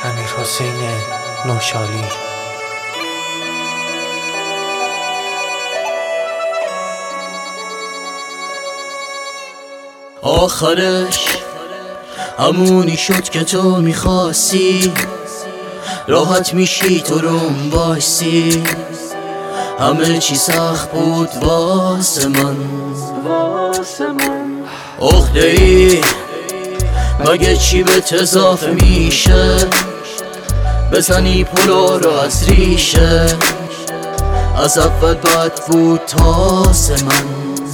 امیرحسین نوشالی. آخرش همونی شد که تو میخواستی، راحت میشی تو روم باشی. همه چی سخت بود واسه من. عقده ای مگه چی به اضافه میشه؟ بزنی پلو رو از ریشه. از اول بد بود تازه من.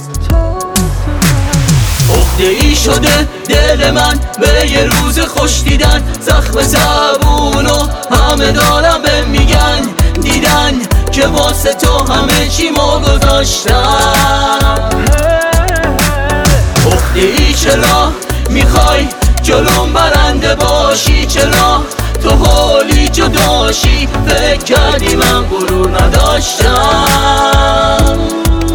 عقده ای شده دل من به یه روز خوش دیدن. زخم زبونو همه دارم به میگن، دیدن که واسه تو همه چی ما گذاشتم. عقده ای چرا میخوای جلوم برنده باشی؟ چرا تو حالی جداشی؟ فکر کردی من غرور نداشتم.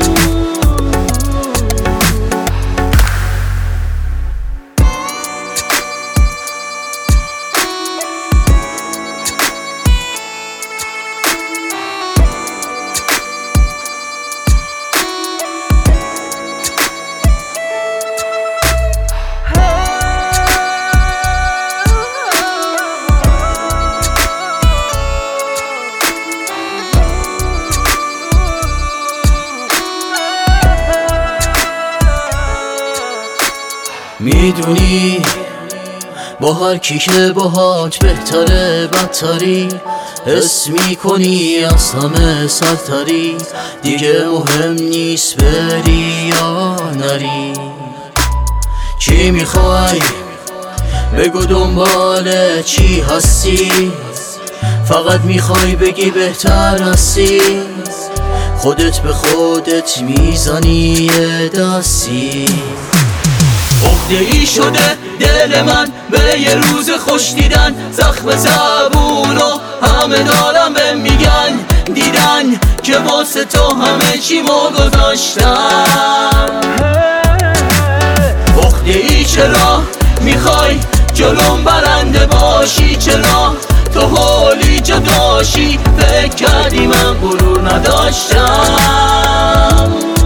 میدونی با هر کی که باهات بهتره بدتری، حس میکنی از همه سرتری. دیگه مهم نیست بری یا نری. چی میخوای بگو، دنبال چی هستی؟ فقط میخوای بگی بهتر هستی. خودت به خودت میزنی یه دستی. عقده ای شده دل من به یه روز خوش دیدن. زخم زبونو همه دارم به میگن، دیدن که واسه تو همه چی ما گذاشتم. عقده ای چرا میخوای جلوم برنده باشی؟ چرا تو حالی جداشی؟ فکر کردی من غرور نداشتم.